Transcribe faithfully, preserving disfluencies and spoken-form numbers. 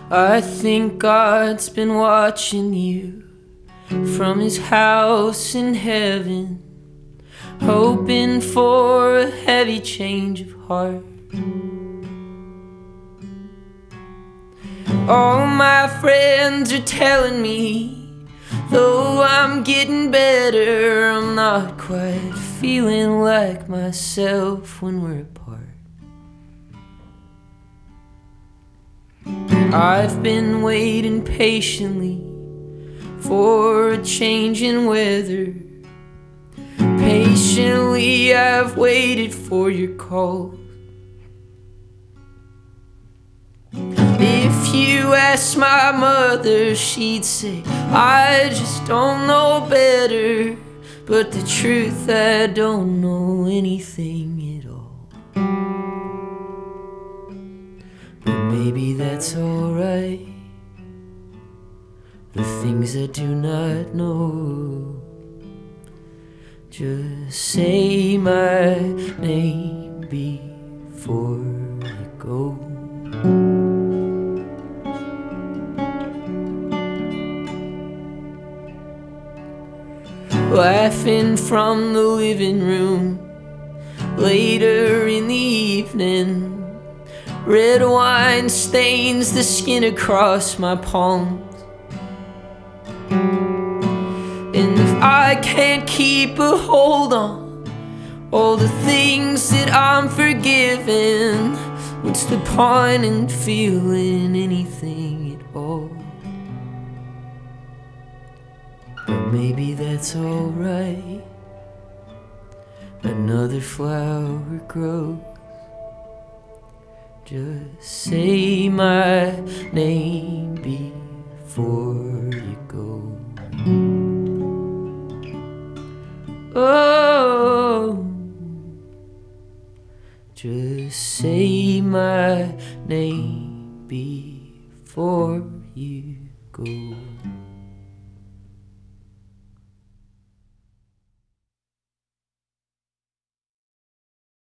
I think God's been watching you from his house in heaven, hoping for a heavy change of heart. All my friends are telling me, though I'm getting better, I'm not quite feeling like myself when we're apart. I've been waiting patiently for a change in weather. Patiently I've waited for your call. If you asked my mother, she'd say, I just don't know better. But the truth, I don't know anything at all. But maybe that's alright. The things I do not know, just say my name before you go. Laughing from the living room later in the evening, red wine stains the skin across my palms. And if I can't keep a hold on all the things that I'm forgiven, what's the point in feeling anything at all? But maybe that's alright. Another flower grows. Just say my name before you go. Oh, just say my name before you go.